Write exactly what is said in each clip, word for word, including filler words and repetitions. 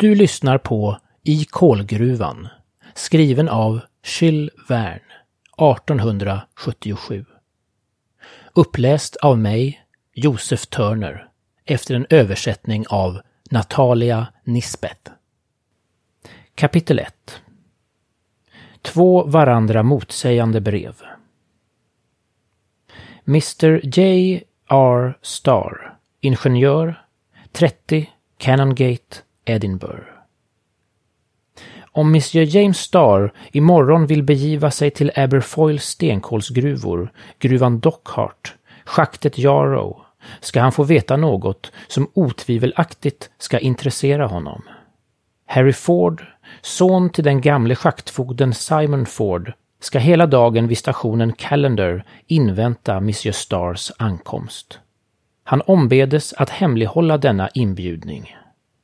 Du lyssnar på I kolgruvan, skriven av Jules Verne, arton sjuttiosju. Uppläst av mig, Josef Turner, efter en översättning av Natalia Nisbet. Kapitel ett. Två varandra motsägande brev. mister J R Starr, ingenjör, trettio Canongate, Edinburgh. Om monsieur James Starr imorgon vill begiva sig till Aberfoyles stenkolsgruvor, gruvan Dockhart, schaktet Yarrow, ska han få veta något som otvivelaktigt ska intressera honom. Harry Ford, son till den gamle schaktfogden Simon Ford, ska hela dagen vid stationen Callender invänta monsieur Starrs ankomst. Han ombedes att hemlighålla denna inbjudning.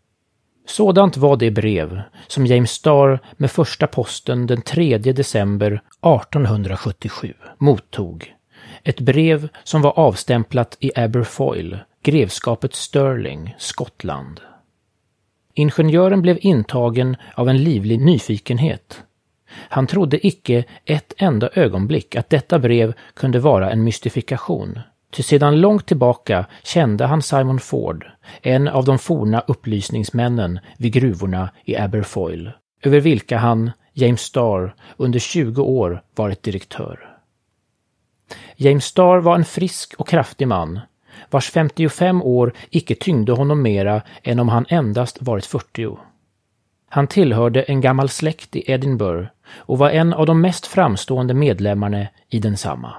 Sådant var det brev som James Starr med första posten den tredje december arton sjuttiosju mottog. Ett brev som var avstämplat i Aberfoyle, grevskapet Stirling, Skottland. Ingenjören blev intagen av en livlig nyfikenhet. Han trodde icke ett enda ögonblick att detta brev kunde vara en mystifikation. Ty sedan långt tillbaka kände han Simon Ford, en av de forna upplysningsmännen vid gruvorna i Aberfoyle, över vilka han, James Starr, under tjugo år varit direktör. James Starr var en frisk och kraftig man, vars femtiofem år icke tyngde honom mera än om han endast varit fyrtio. Han tillhörde en gammal släkt i Edinburgh och var en av de mest framstående medlemmarna i densamma.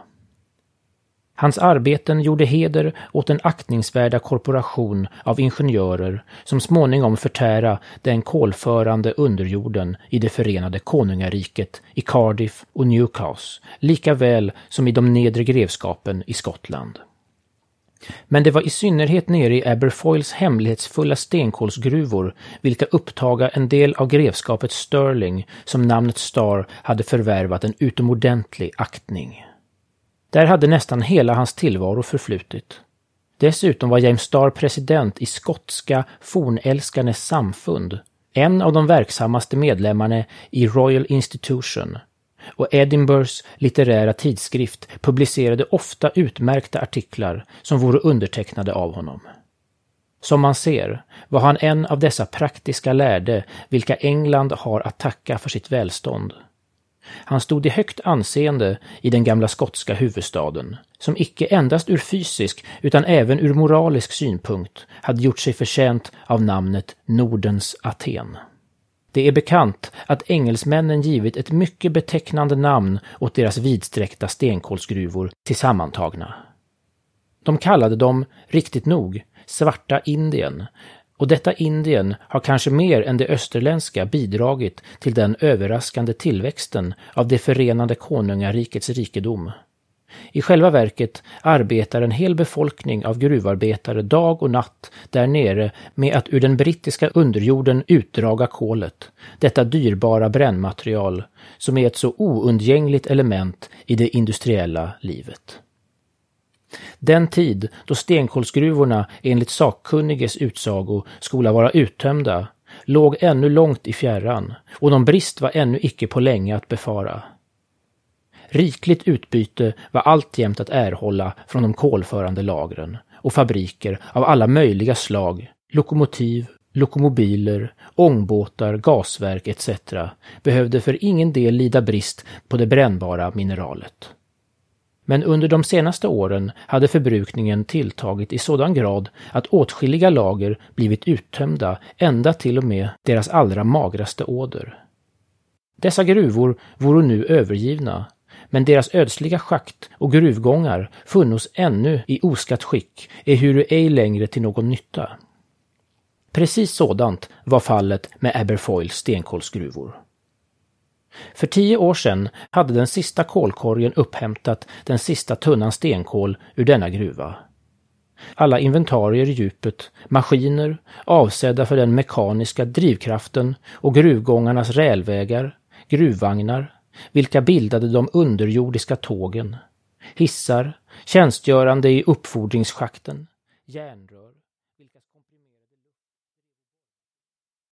Hans arbeten gjorde heder åt den aktningsvärda korporation av ingenjörer som småningom förtära den kolförande underjorden i det förenade konungariket i Cardiff och Newcastle, lika väl som i de nedre grevskapen i Skottland. Men det var i synnerhet nere i Aberfoyles hemlighetsfulla stenkolsgruvor, vilka upptaga en del av grevskapet Stirling, som namnet Starr hade förvärvat en utomordentlig aktning. Där hade nästan hela hans tillvaro förflutit. Dessutom var James Starr president i skotska fornälskarnes samfund, en av de verksammaste medlemmarna i Royal Institution, och Edinburghs litterära tidskrift publicerade ofta utmärkta artiklar som vore undertecknade av honom. Som man ser var han en av dessa praktiska lärde vilka England har att tacka för sitt välstånd. Han stod i högt anseende i den gamla skotska huvudstaden, som icke endast ur fysisk utan även ur moralisk synpunkt hade gjort sig förtjänt av namnet Nordens Aten. Det är bekant att engelsmännen givit ett mycket betecknande namn åt deras vidsträckta stenkolsgruvor tillsammantagna. De kallade dem, riktigt nog, Svarta Indien, och detta Indien har kanske mer än det österländska bidragit till den överraskande tillväxten av det förenade konungarikets rikedom. I själva verket arbetar en hel befolkning av gruvarbetare dag och natt där nere med att ur den brittiska underjorden utdraga kolet, detta dyrbara brännmaterial som är ett så oundgängligt element i det industriella livet. Den tid då stenkolsgruvorna enligt sakkunniges utsago skola vara uttömda låg ännu långt i fjärran och någon brist var ännu icke på länge att befara. Rikligt utbyte var alltjämt att erhålla från de kolförande lagren och fabriker av alla möjliga slag, lokomotiv, lokomobiler, ångbåtar, gasverk et cetera behövde för ingen del lida brist på det brännbara mineralet. Men under de senaste åren hade förbrukningen tilltagit i sådan grad att åtskilliga lager blivit uttömda ända till och med deras allra magraste åder. Dessa gruvor vore nu övergivna, men deras ödsliga schakt och gruvgångar funnos ännu i oskatt skick, ehuru ej längre till någon nytta. Precis sådant var fallet med Aberfoyles stenkolsgruvor. För tio år sedan hade den sista kolkorgen upphämtat den sista tunnan stenkol ur denna gruva. Alla inventarier i djupet, maskiner avsedda för den mekaniska drivkraften och gruvgångarnas rälvägar, gruvvagnar, vilka bildade de underjordiska tågen, hissar, tjänstgörande i uppfordringsschakten, järnrör.